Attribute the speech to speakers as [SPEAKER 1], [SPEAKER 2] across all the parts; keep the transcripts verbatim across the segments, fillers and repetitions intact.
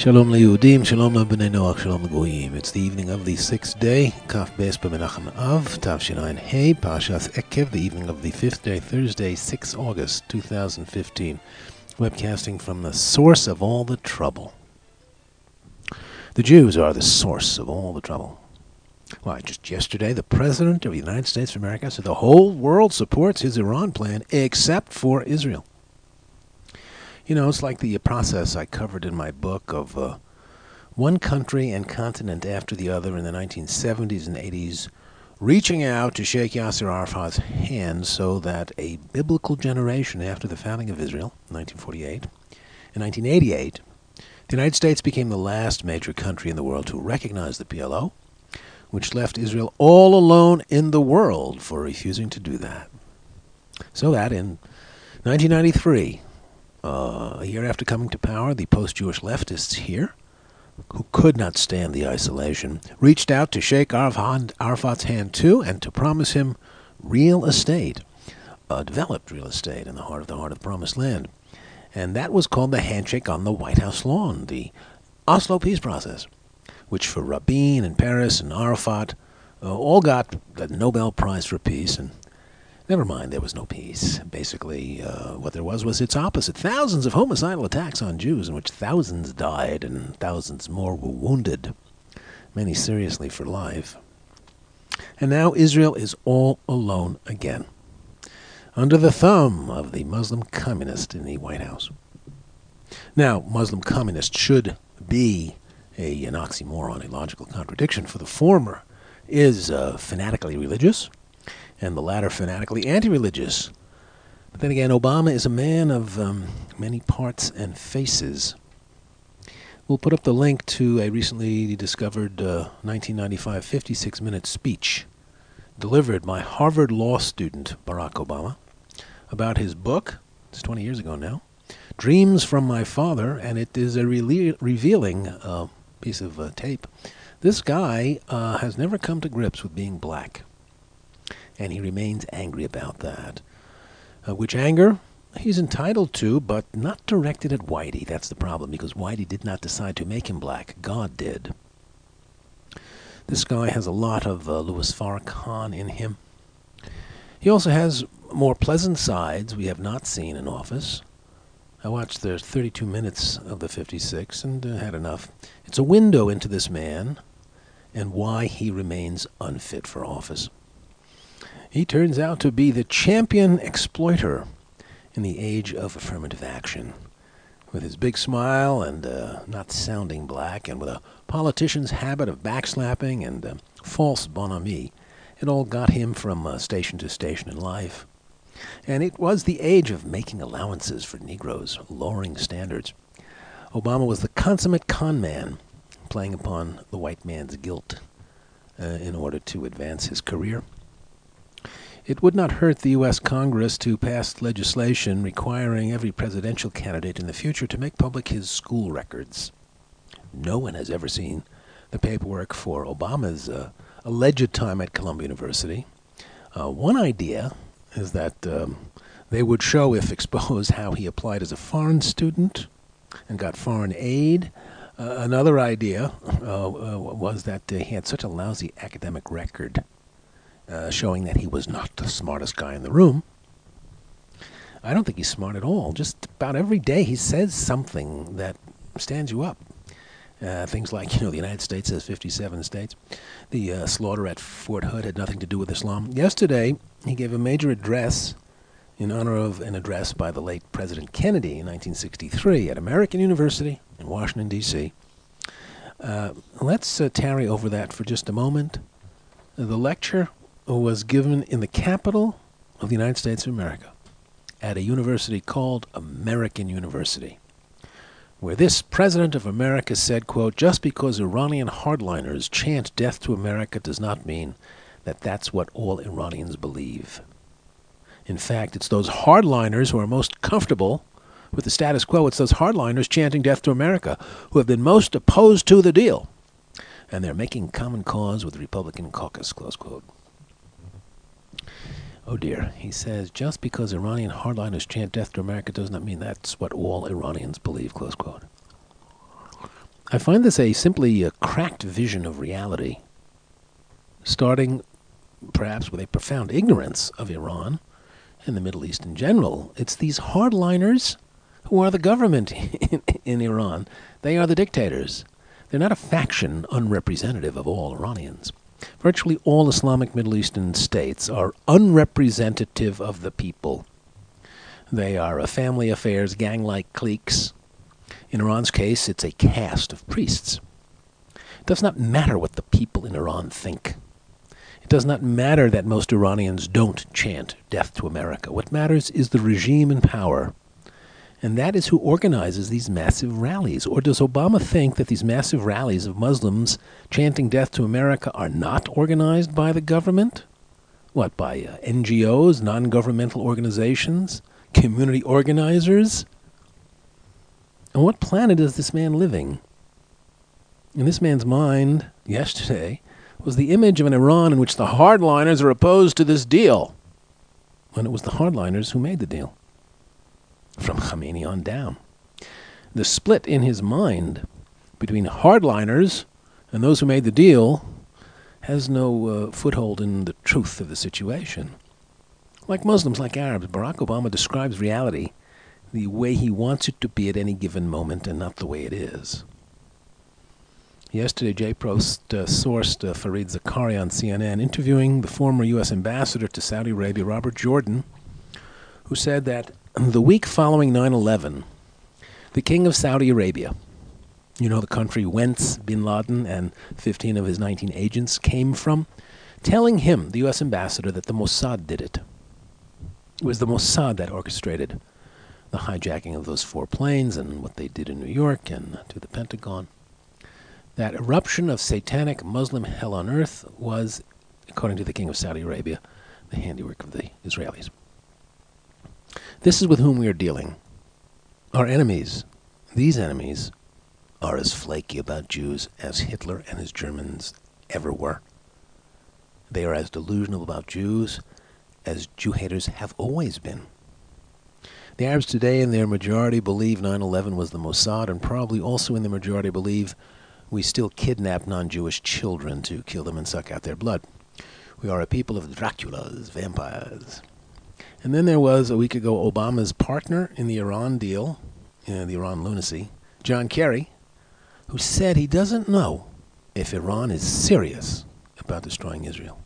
[SPEAKER 1] Shalom leYehudim, Shalom leBnei Noach, Shalom leGoyim. It's the evening of the sixth day, Kaf Bes b'Menachem Av, Tavshinayin Hey, Parshas Ekev, the evening of the fifth day, Thursday, the sixth of August, two thousand fifteen. Webcasting from the source of all the trouble. The Jews are the source of all the trouble. Why, just yesterday, the President of the United States of America said the whole world supports his Iran plan except for Israel. You know, it's like the process I covered in my book of uh, one country and continent after the other in the nineteen seventies and eighties reaching out to shake Yasser Arafat's hand so that a biblical generation after the founding of Israel, nineteen forty-eight, in nineteen eighty-eight, the United States became the last major country in the world to recognize the P L O, which left Israel all alone in the world for refusing to do that. So that in nineteen ninety-three, Uh, a year after coming to power, the post-Jewish leftists here, who could not stand the isolation, reached out to shake Arafat's hand too and to promise him real estate, uh, developed real estate in the heart of the heart of the Promised Land. And that was called the handshake on the White House lawn, the Oslo peace process, which for Rabin and Peres and Arafat uh, all got the Nobel Prize for Peace. And never mind, there was no peace. Basically, uh, what there was was its opposite. Thousands of homicidal attacks on Jews in which thousands died and thousands more were wounded, many seriously for life. And now Israel is all alone again, under the thumb of the Muslim communist in the White House. Now, Muslim communist should be a, an oxymoron, a logical contradiction, for the former is uh, fanatically religious, and the latter fanatically anti-religious. But then again, Obama is a man of um, many parts and faces. We'll put up the link to a recently discovered uh, nineteen ninety-five fifty-six minute speech delivered by Harvard law student Barack Obama about his book, it's twenty years ago now, Dreams from My Father, and it is a rele- revealing uh, piece of uh, tape. This guy uh, has never come to grips with being black, and he remains angry about that. Uh, which anger he's entitled to, but not directed at Whitey. That's the problem, because Whitey did not decide to make him black. God did. This guy has a lot of uh, Louis Farrakhan in him. He also has more pleasant sides we have not seen in office. I watched the thirty-two minutes of the fifty-six and uh, had enough. It's a window into this man and why he remains unfit for office. He turns out to be the champion exploiter in the age of affirmative action. With his big smile and uh, not sounding black, and with a politician's habit of backslapping and uh, false bonhomie, it all got him from uh, station to station in life. And it was the age of making allowances for Negroes, lowering standards. Obama was the consummate con man, playing upon the white man's guilt uh, in order to advance his career. It would not hurt the U S Congress to pass legislation requiring every presidential candidate in the future to make public his school records. No one has ever seen the paperwork for Obama's uh, alleged time at Columbia University. Uh, one idea is that um, they would show, if exposed, how he applied as a foreign student and got foreign aid. Uh, another idea uh, uh, was that uh, he had such a lousy academic record, Uh, showing that he was not the smartest guy in the room. I don't think he's smart at all. Just about every day he says something that stands you up. Uh, things like, you know, the United States has fifty-seven states. The uh, slaughter at Fort Hood had nothing to do with Islam. Yesterday, he gave a major address in honor of an address by the late President Kennedy in nineteen sixty-three at American University in Washington, D C Uh, let's uh, tarry over that for just a moment. Uh, the lecture was given in the capital of the United States of America at a university called American University, where this President of America said, quote, "Just because Iranian hardliners chant death to America does not mean that that's what all Iranians believe. In fact, it's those hardliners who are most comfortable with the status quo. It's those hardliners chanting death to America who have been most opposed to the deal. And they're making common cause with the Republican caucus," close quote. Oh dear, he says, just because Iranian hardliners chant death to America does not mean that's what all Iranians believe, close quote. I find this a simply a cracked vision of reality, starting perhaps with a profound ignorance of Iran and the Middle East in general. It's these hardliners who are the government in, in Iran. They are the dictators. They're not a faction unrepresentative of all Iranians. Virtually all Islamic Middle Eastern states are unrepresentative of the people. They are a family affairs, gang-like cliques. In Iran's case, it's a caste of priests. It does not matter what the people in Iran think. It does not matter that most Iranians don't chant death to America. What matters is the regime in power. And that is who organizes these massive rallies. Or does Obama think that these massive rallies of Muslims chanting death to America are not organized by the government? What, by uh, N G Os, non-governmental organizations, community organizers? On what planet is this man living? In this man's mind, yesterday, was the image of an Iran in which the hardliners are opposed to this deal, when it was the hardliners who made the deal, from Khamenei on down. The split in his mind between hardliners and those who made the deal has no uh, foothold in the truth of the situation. Like Muslims, like Arabs, Barack Obama describes reality the way he wants it to be at any given moment and not the way it is. Yesterday, J. Prost uh, sourced uh, Fareed Zakaria on C N N interviewing the former U S ambassador to Saudi Arabia, Robert Jordan, who said that the week following nine eleven, the king of Saudi Arabia, you know the country whence bin Laden and fifteen of his nineteen agents came from, telling him, the U S ambassador, that the Mossad did it. It was the Mossad that orchestrated the hijacking of those four planes and what they did in New York and to the Pentagon. That eruption of satanic Muslim hell on earth was, according to the king of Saudi Arabia, the handiwork of the Israelis. This is with whom we are dealing. Our enemies, these enemies, are as flaky about Jews as Hitler and his Germans ever were. They are as delusional about Jews as Jew haters have always been. The Arabs today in their majority believe nine eleven was the Mossad, and probably also in the majority believe we still kidnap non-Jewish children to kill them and suck out their blood. We are a people of Draculas, vampires. And then there was, a week ago, Obama's partner in the Iran deal, uh, the Iran lunacy, John Kerry, who said he doesn't know if Iran is serious about destroying Israel.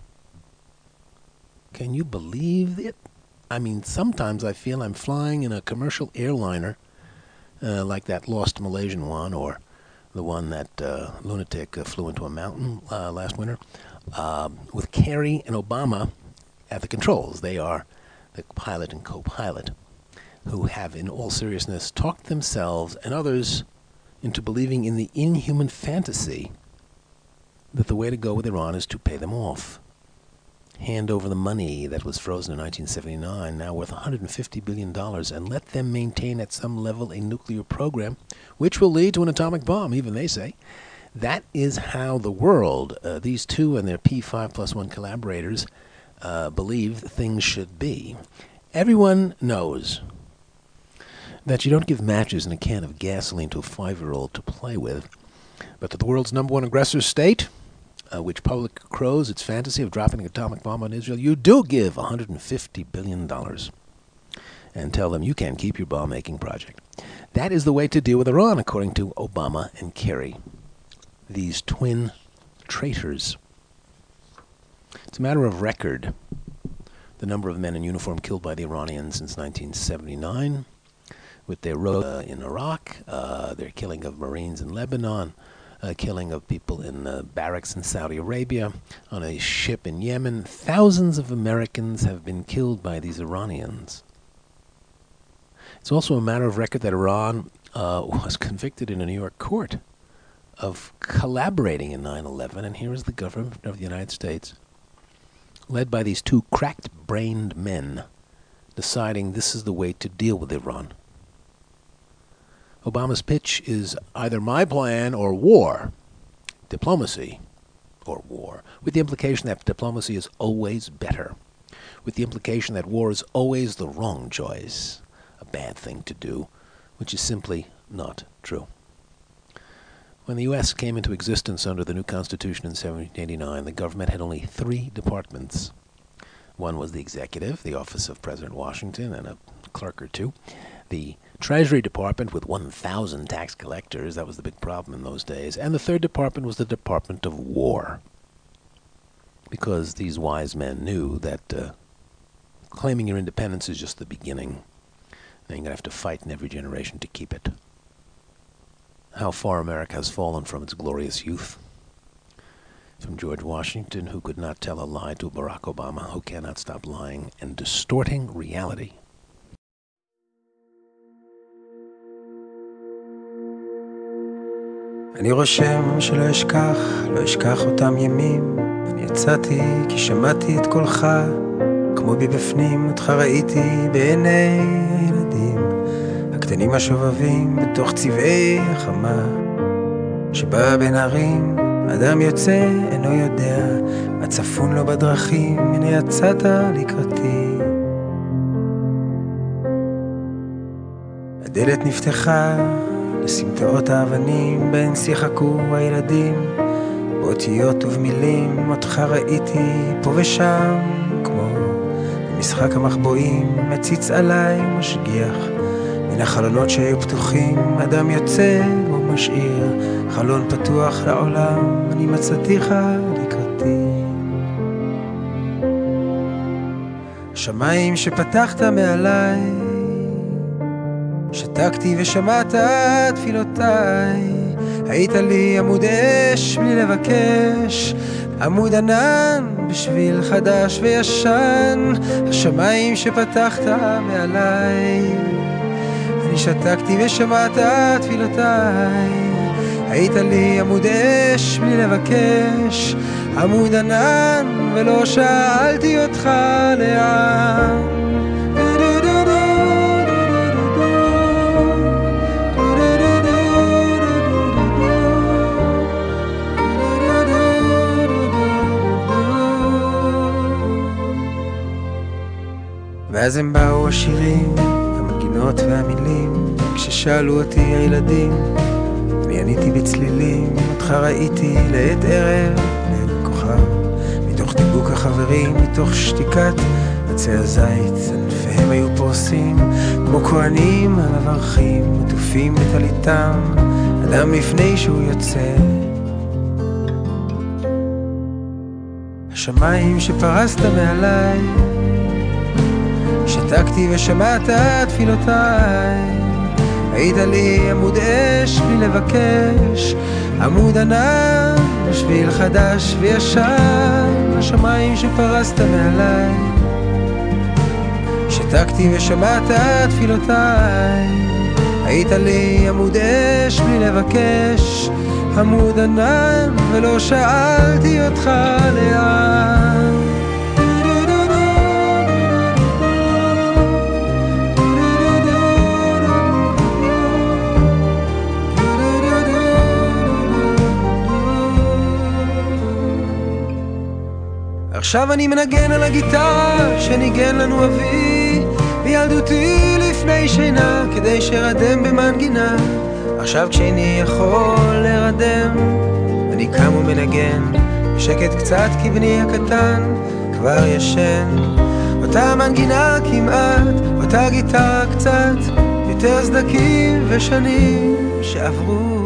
[SPEAKER 1] Can you believe it? I mean, sometimes I feel I'm flying in a commercial airliner, uh, like that lost Malaysian one, or the one that uh, lunatic uh, flew into a mountain uh, last winter, uh, with Kerry and Obama at the controls. They are the pilot and co-pilot, who have, in all seriousness, talked themselves and others into believing in the inhuman fantasy that the way to go with Iran is to pay them off. Hand over the money that was frozen in nineteen seventy-nine, now worth one hundred fifty billion dollars, and let them maintain at some level a nuclear program, which will lead to an atomic bomb, even they say. That is how the world, uh, these two and their P five plus one collaborators, uh, believe things should be. Everyone knows that you don't give matches and a can of gasoline to a five-year-old to play with, but to the world's number one aggressor state, Uh, which public crows its fantasy of dropping an atomic bomb on Israel, you do give one hundred fifty billion dollars and tell them you can't keep your bomb-making project. That is the way to deal with Iran, according to Obama and Kerry, these twin traitors. It's a matter of record, the number of men in uniform killed by the Iranians since nineteen seventy-nine, with their road uh, in Iraq, uh, their killing of Marines in Lebanon, Uh, killing of people in uh, barracks in Saudi Arabia, on a ship in Yemen. Thousands of Americans have been killed by these Iranians. It's also a matter of record that Iran uh, was convicted in a New York court of collaborating in nine eleven, and here is the government of the United States, led by these two cracked-brained men, deciding this is the way to deal with Iran. Obama's pitch is either my plan or war, diplomacy or war, with the implication that diplomacy is always better, with the implication that war is always the wrong choice, a bad thing to do, which is simply not true. When the U S came into existence under the new Constitution in seventeen eighty-nine, the government had only three departments. One was the executive, the office of President Washington, and a clerk or two. The Treasury Department with one thousand tax collectors, that was the big problem in those days. And the third department was the Department of War, because these wise men knew that uh, claiming your independence is just the beginning. Then you're going to have to fight in every generation to keep it. How far America has fallen from its glorious youth. From George Washington, who could not tell a lie, to Barack Obama, who cannot stop lying and distorting reality.
[SPEAKER 2] אני רושם שלא אשכח, לא אשכח אותם ימים. אני יצאתי כי שמעתי את קולך, כמו בי בפנים אותך ראיתי בעיני הילדים הקטנים השובבים בתוך צבעי החמה, שבא בין הרים אדם יוצא אינו יודע מה צפון לו בדרכים. הנה יצאת לקראתי, הדלת נפתחה לסמטאות האבנים, בין שיחקו הילדים באותיות ובמילים. אותך ראיתי פה ושם כמו במשחק המחבואים, מציץ עליי ומשגיח מן החלונות שהיו פתוחים. אדם יוצא ומשאיר חלון פתוח לעולם. אני מצאתיך לקראתי, שמיים שפתחת מעליי, שתקתי ושמעת תפילותיי. היית לי עמוד אש בלי לבקש, עמוד ענן בשביל חדש וישן. השמיים שפתחת מעליי, אני שתקתי ושמעת תפילותיי. היית לי עמוד אש בלי לבקש, עמוד ענן ולא שאלתי אותך לאן. ואז הם באו השירים, המנגינות והמילים. כששאלו אותי הילדים, אני עניתי בצלילים. אותך ראיתי לעת ערב, לעת כוכב, מתוך דיבוק החברים, מתוך שתיקת עצי הזית. ענפיהם היו פורסים כמו כהנים המברכים, מטופים בטליתם אדם לפני שהוא יוצא. השמיים שפרסת מעליי, שתקתי ושמעת תפילותיי. היית לי עמוד אש בלי לבקש, עמוד ענן בשביל חדש וישן. השמיים שפרסת מעליי, שתקתי ושמעת תפילותיי. היית לי עמוד אש בלי לבקש, עמוד ענן ולא שאלתי אותך לאן. עכשיו אני מנגן על הגיטרה שניגן לנו אבי בילדותי לפני שינה, כדי שרדם במנגינה. עכשיו כשאני יכול לרדם, אני קם ומנגן בשקט קצת, כי בני הקטן כבר ישן. אותה מנגינה כמעט, אותה גיטרה קצת יותר סדקים ושנים שעברו.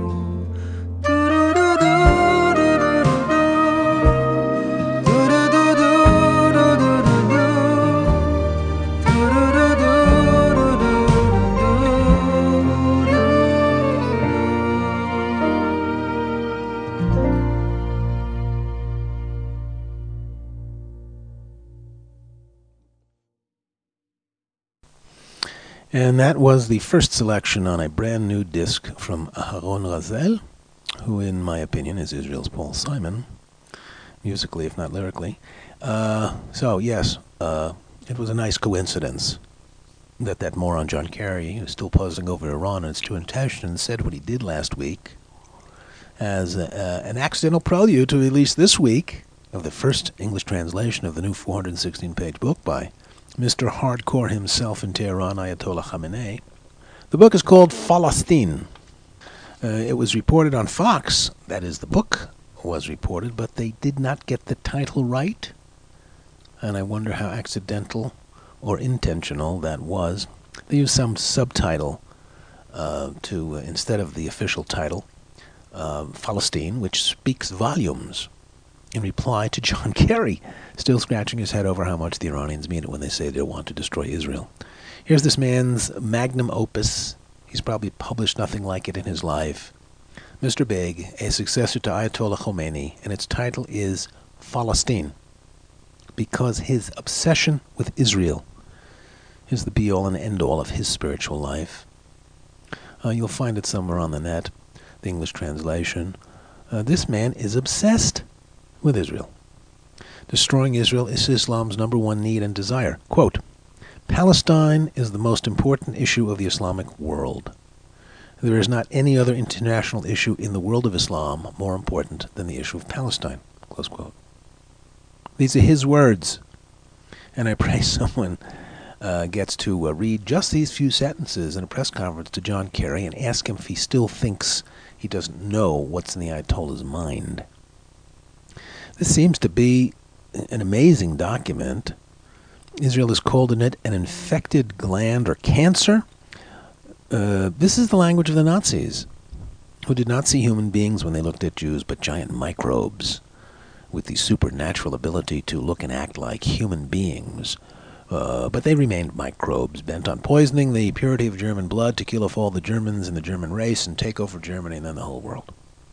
[SPEAKER 1] And that was the first selection on a brand new disc from Aharon Razel, who in my opinion is Israel's Paul Simon, musically if not lyrically. Uh, so yes, uh, it was a nice coincidence that that moron John Kerry, who's still puzzling over Iran and its true intentions, said what he did last week as uh, an accidental prelude to release this week of the first English translation of the new four hundred sixteen page book by Mister Hardcore himself in Tehran, Ayatollah Khamenei. The book is called Falastin. Uh, it was reported on Fox, that is, the book was reported, but they did not get the title right. And I wonder how accidental or intentional that was. They used some subtitle uh, to, uh, instead of the official title, uh, Palestine, which speaks volumes, in reply to John Kerry, still scratching his head over how much the Iranians mean it when they say they want to destroy Israel. Here's this man's magnum opus. He's probably published nothing like it in his life. Mister Big, a successor to Ayatollah Khomeini, and its title is Palestine, because his obsession with Israel is the be-all and end-all of his spiritual life. Uh, you'll find it somewhere on the net, the English translation. Uh, this man is obsessed with Israel. Destroying Israel is Islam's number one need and desire. Quote, Palestine is the most important issue of the Islamic world. There is not any other international issue in the world of Islam more important than the issue of Palestine. Close quote. These are his words. And I pray someone uh, gets to uh, read just these few sentences in a press conference to John Kerry and ask him if he still thinks he doesn't know what's in the Ayatollah's mind. This seems to be an amazing document. Israel is calling it an infected gland or cancer. Uh, this is the language of the Nazis, who did not see human beings when they looked at Jews, but giant microbes with the supernatural ability to look and act like human beings. Uh, but they remained microbes, bent on poisoning the purity of German blood to kill off all the Germans and the German race and take over Germany and then the whole world.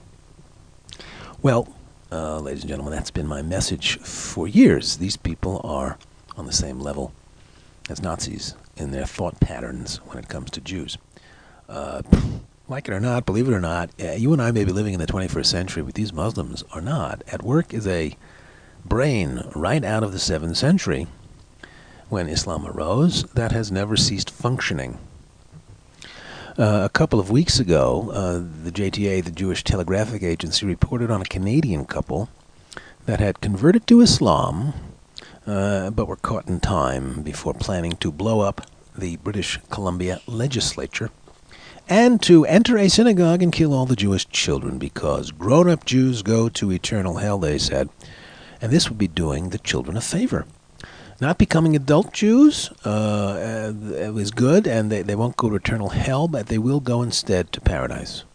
[SPEAKER 1] Well, uh, ladies and gentlemen, that's been my message for years. These people are on the same level as Nazis in their thought patterns when it comes to Jews. Uh, like it or not, believe it or not, uh, you and I may be living in the twenty-first century, but these Muslims are not. At work is a brain right out of the seventh century, when Islam arose, that has never ceased functioning. Uh, a couple of weeks ago, uh, the J T A, the Jewish Telegraphic Agency, reported on a Canadian couple that had converted to Islam, Uh, but were caught in time before planning to blow up the British Columbia legislature and to enter a synagogue and kill all the Jewish children because grown-up Jews go to eternal hell, they said, and this would be doing the children a favor. Not becoming adult Jews uh, uh, is good, and they, they won't go to eternal hell, but they will go instead to paradise.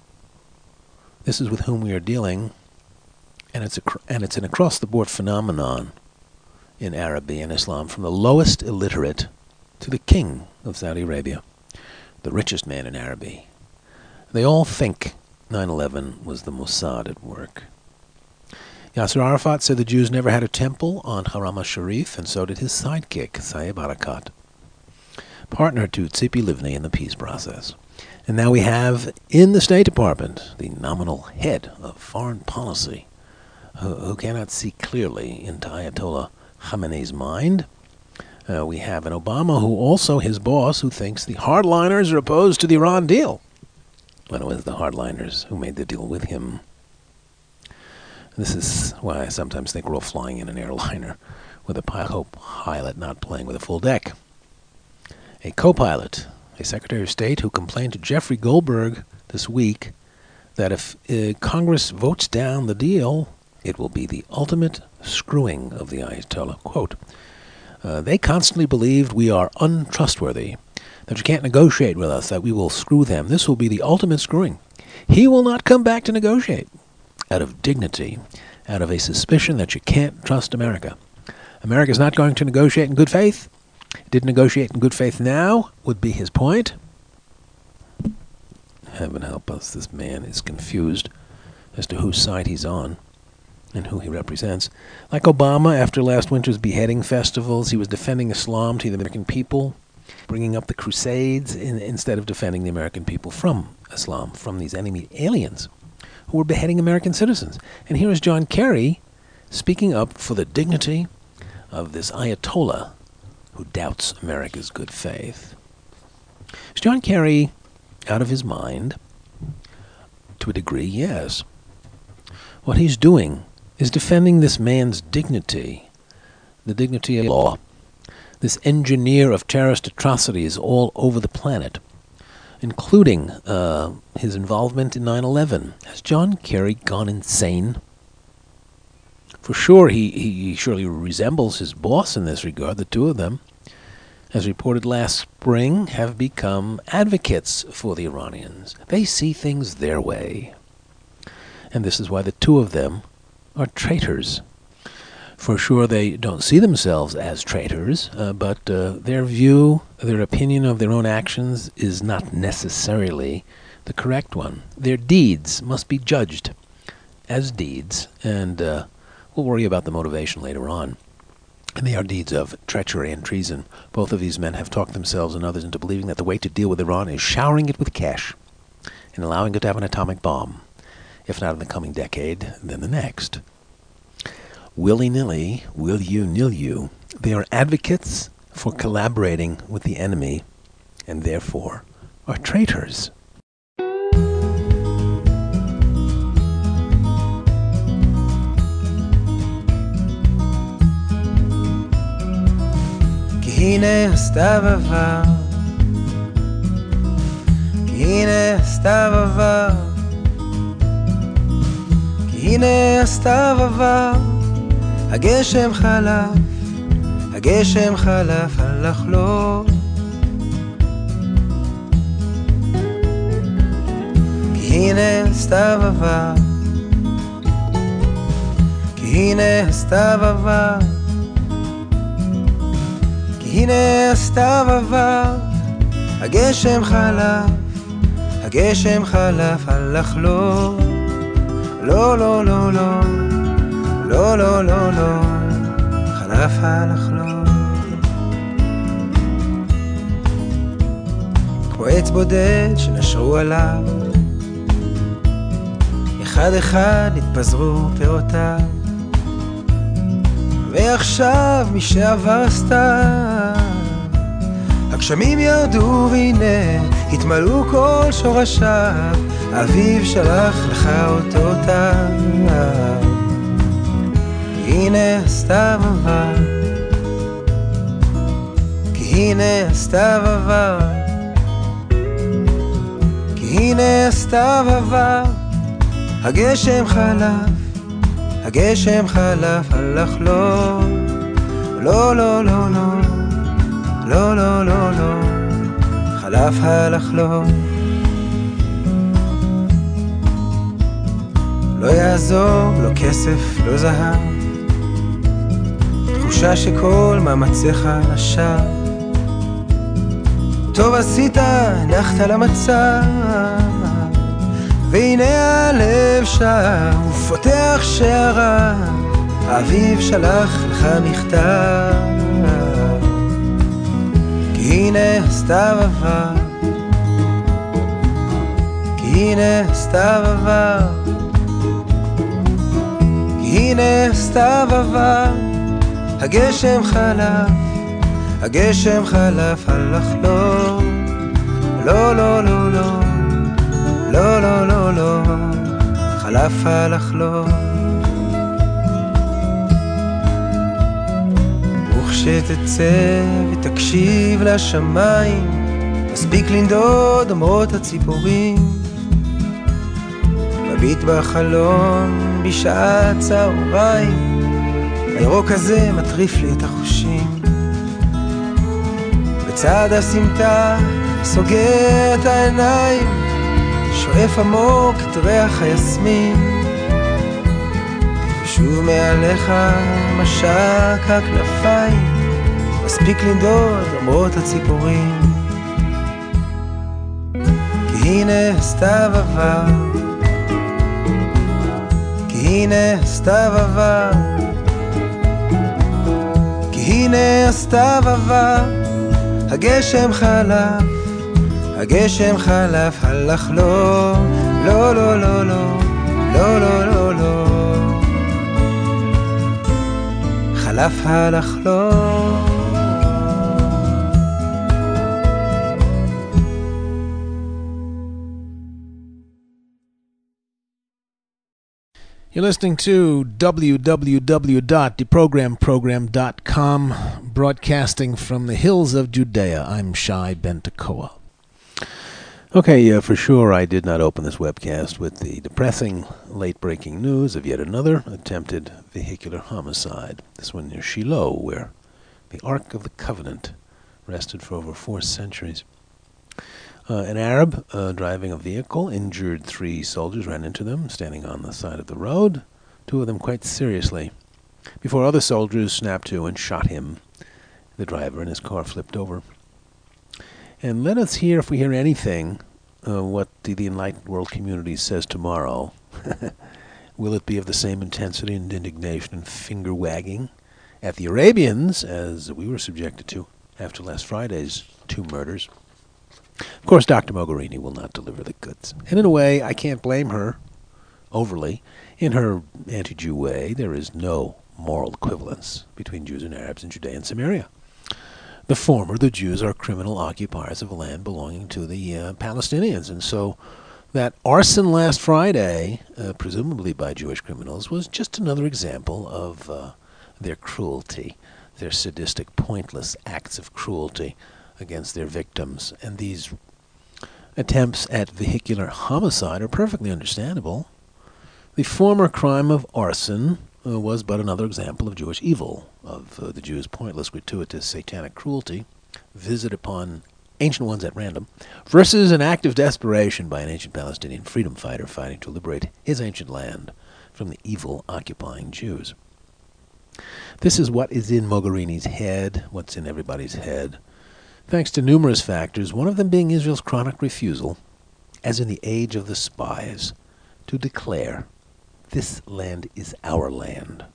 [SPEAKER 1] This is with whom we are dealing, and it's a, and it's an across-the-board phenomenon in Araby and Islam, from the lowest illiterate to the king of Saudi Arabia, the richest man in Araby. They all think nine eleven was the Mossad at work. Yasser Arafat said the Jews never had a temple on Haram al-Sharif, and so did his sidekick, Saeb Erekat, partner to Tzipi Livni in the peace process. And now we have, in the State Department, the nominal head of foreign policy, who, who cannot see clearly into Ayatollah Khamenei's mind. Uh, we have an Obama who also, his boss, who thinks the hardliners are opposed to the Iran deal, when it was the hardliners who made the deal with him. This is why I sometimes think we're all flying in an airliner with a co-pilot not playing with a full deck. A co-pilot, a Secretary of State who complained to Jeffrey Goldberg this week that if uh, Congress votes down the deal, it will be the ultimate screwing of the Ayatollah. Quote, uh, they constantly believed we are untrustworthy, that you can't negotiate with us, that we will screw them. This will be the ultimate screwing. He will not come back to negotiate out of dignity, out of a suspicion that you can't trust America. America is not going to negotiate in good faith. It didn't negotiate in good faith now, would be his point. Heaven help us, this man is confused as to whose side he's on and who he represents. Like Obama, after last winter's beheading festivals, he was defending Islam to the American people, bringing up the Crusades in, instead of defending the American people from Islam, from these enemy aliens who were beheading American citizens. And here is John Kerry speaking up for the dignity of this Ayatollah who doubts America's good faith. Is John Kerry out of his mind? To a degree, yes. What he's doing is defending this man's dignity, the dignity of law, this engineer of terrorist atrocities all over the planet. including uh, his involvement in nine eleven. Has John Kerry gone insane? For sure, he, he surely resembles his boss in this regard. The two of them, as reported last spring, have become advocates for the Iranians. They see things their way. And this is why the two of them are traitors. For sure, they don't see themselves as traitors, uh, but uh, their view, their opinion of their own actions is not necessarily the correct one. Their deeds must be judged as deeds, and uh, we'll worry about the motivation later on. And they are deeds of treachery and treason. Both of these men have talked themselves and others into believing that the way to deal with Iran is showering it with cash and allowing it to have an atomic bomb. If not in the coming decade, then the next. Willy-nilly, will you, nil you. They are advocates for collaborating with the enemy, and therefore are traitors.
[SPEAKER 2] כי הנה הסתיו עבר, כי הנה הסתיו עבר, כי הנה הסתיו עבר, הגשם חלף, הגשם חלף, הלך לו. כי הנה הסתיו עבר, כי הנה הסתיו עבר, כי הנה הסתיו עבר, הגשם חלף, הגשם חלף, הלך לו. לא, לא, לא, לא, לא, לא, לא, לא, חלף הלך לו. כמו עץ בודד שנשרו עליו, אחד אחד התפזרו פירותיו, ועכשיו מי שעבר סתיו, הגשמים ירדו והנה התמלאו כל שורשיו, אביב שלח לך אותותיו. כי הנה הסתיו עבר, כי הנה הסתיו עבר, כי הנה הסתיו עבר, הגשם חלף, הגשם חלף, הלך לו. לא, לא, לא, לא, לא, לא, לא, לא, חלף הלך לו. לא יעזור, לא כסף, לא זהב, תחושה שכל מאמציך נשב. טוב עשית, הנחת למצב, והנה הלב שם, ופותח שערה, האביב שלח לך מכתב. כי הנה הסתיו עבר, כי הנה הסתיו עבר, כי הנה הסתיו עבר, הגשם חלף, הגשם חלף, הלך לו. לא, לא, לא, לא, לא, לא, לא, לא, חלף הלך לו. וכשתצא ותקשיב לשמיים, מספיק לנדוד אומרות הציפורים, מביט בחלום בשעת צהריים, הירוק הזה מטריף לי את החושים. בצד הסמטה סוגר את העיניים, שואף עמוק את ריח היסמין, ושוב מעליך משק הכנפיים, מספיק לנדוד אומרות הציפורים. כי הנה הסתיו עבר, כי הנה הסתיו עבר, כי הנה הסתיו עבר, הגשם חלף, הגשם חלף, הלך לו. לא, לא, לא, לא, לא, לא, לא, לא, חלף הלך לו.
[SPEAKER 1] You're listening to w w w dot the program program dot com, broadcasting from the hills of Judea. I'm Shai Ben Tekoa. Okay, uh, for sure I did not open this webcast with the depressing late-breaking news of yet another attempted vehicular homicide. This one near Shiloh, where the Ark of the Covenant rested for over four centuries. Uh, an Arab uh, driving a vehicle injured three soldiers, ran into them, standing on the side of the road, two of them quite seriously, before other soldiers snapped to and shot him. The driver and his car flipped over. And let us hear, if we hear anything, uh, what the, the enlightened world community says tomorrow. Will it be of the same intensity and indignation and finger-wagging at the Arabians as we were subjected to after last Friday's two murders? Of course, Doctor Mogherini will not deliver the goods. And in a way, I can't blame her overly. In her anti-Jew way, there is no moral equivalence between Jews and Arabs in Judea and Samaria. The former, the Jews, are criminal occupiers of a land belonging to the uh, Palestinians. And so that arson last Friday, uh, presumably by Jewish criminals, was just another example of uh, their cruelty, their sadistic, pointless acts of cruelty against their victims. And these attempts at vehicular homicide are perfectly understandable. The former crime of arson Uh, was but another example of Jewish evil, of uh, the Jews' pointless, gratuitous, satanic cruelty visited upon ancient ones at random, versus an act of desperation by an ancient Palestinian freedom fighter fighting to liberate his ancient land from the evil occupying Jews. This is what is in Mogherini's head, what's in everybody's head, thanks to numerous factors, one of them being Israel's chronic refusal, as in the age of the spies, to declare this land is our land.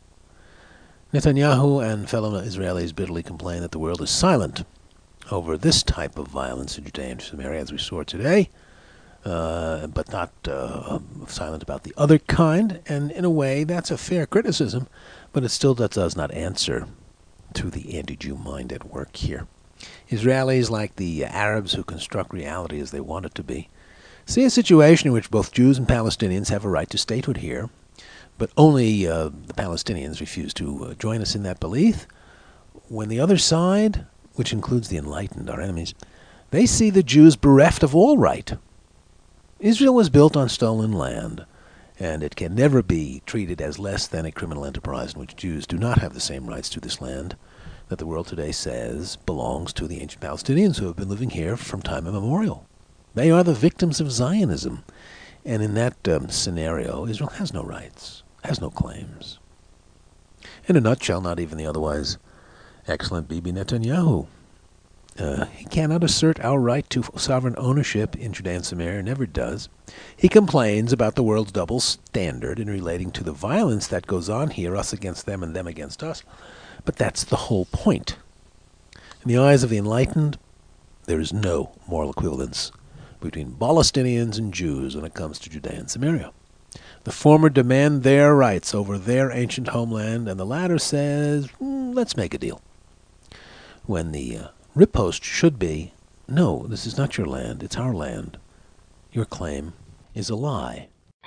[SPEAKER 1] Netanyahu and fellow Israelis bitterly complain that the world is silent over this type of violence in Judea and Samaria, as we saw today, uh, but not uh, silent about the other kind. And in a way, that's a fair criticism, but it still does not answer to the anti-Jew mind at work here. Israelis, like the Arabs who construct reality as they want it to be, see a situation in which both Jews and Palestinians have a right to statehood here, but only uh, the Palestinians refuse to uh, join us in that belief, when the other side, which includes the enlightened, our enemies, they see the Jews bereft of all right. Israel was built on stolen land, and it can never be treated as less than a criminal enterprise in which Jews do not have the same rights to this land that the world today says belongs to the ancient Palestinians who have been living here from time immemorial. They are the victims of Zionism. And in that um, scenario, Israel has no rights, has no claims. In a nutshell, not even the otherwise excellent Bibi Netanyahu. Uh, he cannot assert our right to sovereign ownership in Judea and Samaria, never does. He complains about the world's double standard in relating to the violence that goes on here, us against them and them against us. But that's the whole point. In the eyes of the enlightened, there is no moral equivalence between Palestinians and Jews when it comes to Judea and Samaria. The former demand their rights over their ancient homeland, and the latter says, mm, let's make a deal. When the uh, riposte should be, no, this is not your land, it's our land. Your claim is a lie.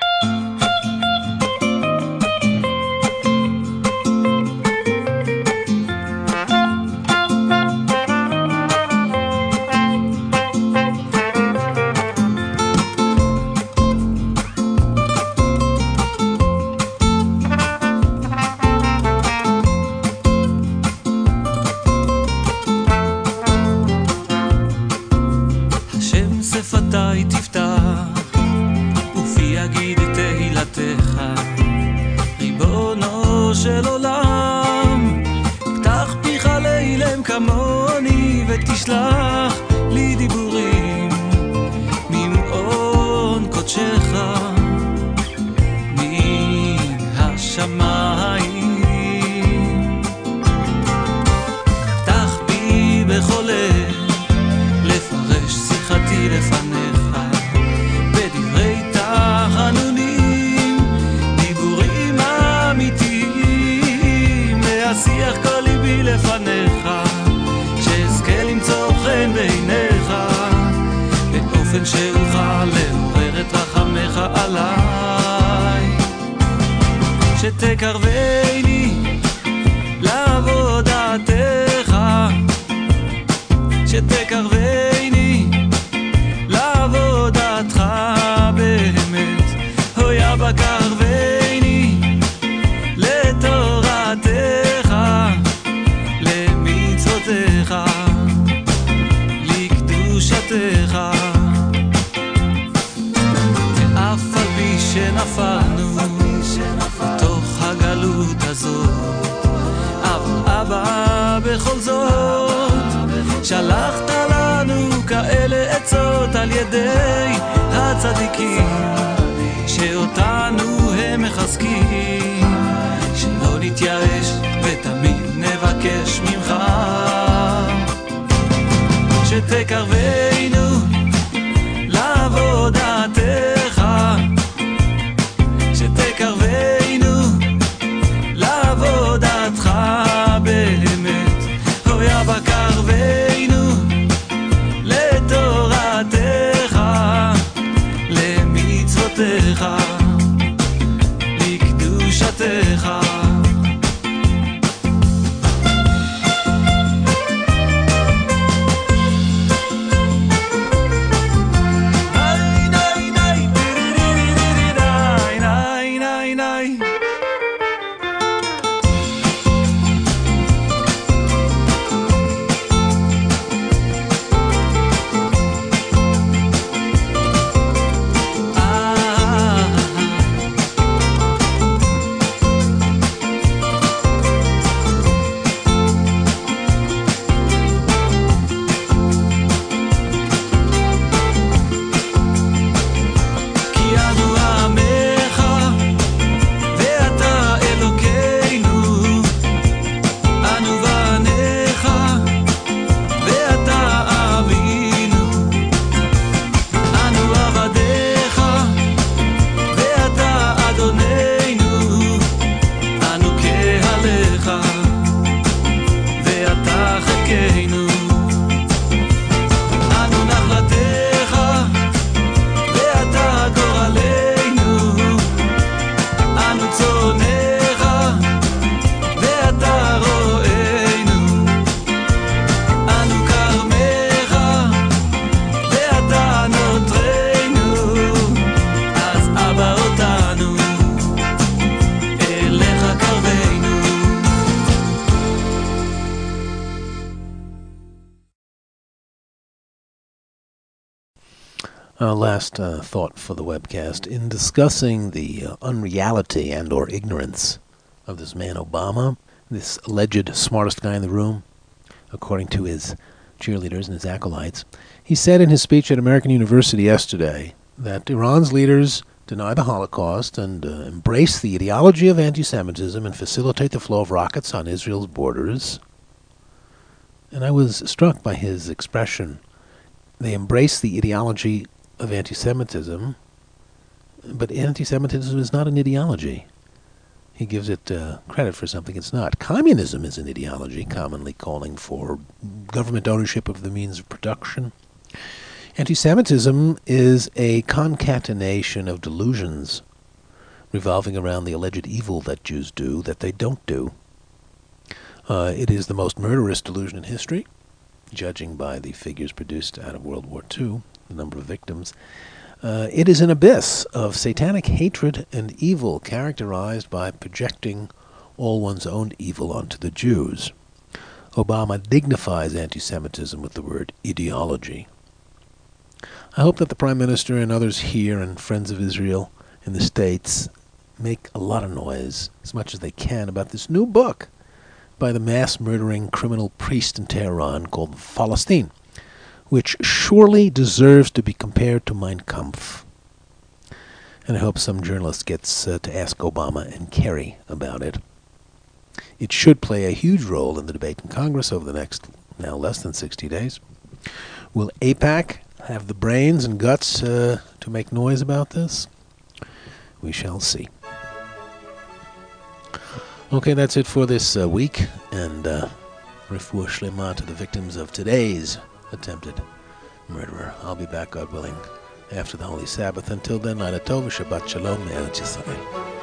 [SPEAKER 3] שפתיי תפתח ופי יגיד תהילתך ריבונו של עולם פתח פיך לאילם כמוני ותשלח לי דיבורים ממעון קודשך מן השמיים פתח בי בכל לב לפרש שיחתי לפניך בדברי תחנונים דיבורים אמיתיים להשיח כל ליבי לפניך שאזכה למצוא חן בעיניך באופן שאוכל לעורר את רחמך עליי שתקרבני לעבודתך שתקרבני לעבודתך מצוותיך. ואף על פי שנפלנו בתוך הגלות הזאת, אבל אבא בכל זאת שלחת לנו כאלה עצות על ידי הצדיקים, שאותנו הם מחזקים, שלא נתייאש ותמיד נבקש ממך שתקרבנו לעבודתך, שתקרבנו לעבודתך באמת. אוי אבא קרבנו לתורתך, למצוותיך, לקדושתך.
[SPEAKER 1] Our last uh, thought for the webcast, in discussing the uh, unreality and or ignorance of this man Obama, this alleged smartest guy in the room, according to his cheerleaders and his acolytes, he said in his speech at American University yesterday that Iran's leaders deny the Holocaust and uh, embrace the ideology of anti-Semitism and facilitate the flow of rockets on Israel's borders. And I was struck by his expression, they embrace the ideology of anti-Semitism, but anti-Semitism is not an ideology. He gives it uh, credit for something it's not. Communism is an ideology, commonly calling for government ownership of the means of production. Anti-Semitism is a concatenation of delusions revolving around the alleged evil that Jews do that they don't do. Uh, it is the most murderous delusion in history, judging by the figures produced out of World War Two, the number of victims. Uh, it is an abyss of satanic hatred and evil characterized by projecting all one's own evil onto the Jews. Obama dignifies anti-Semitism with the word ideology. I hope that the Prime Minister and others here and friends of Israel in the States make a lot of noise, as much as they can, about this new book by the mass-murdering criminal priest in Tehran called Palestine, which surely deserves to be compared to Mein Kampf. And I hope some journalist gets uh, to ask Obama and Kerry about it. It should play a huge role in the debate in Congress over the next, now less than sixty days. Will AIPAC have the brains and guts uh, to make noise about this? We shall see. Okay, that's it for this uh, week, and uh, refuah shlema to the victims of today's attempted murderer. I'll be back, God willing, after the Holy Sabbath. Until then, Leila Tov, Shabbat Shalom, Me'eretz Yisrael.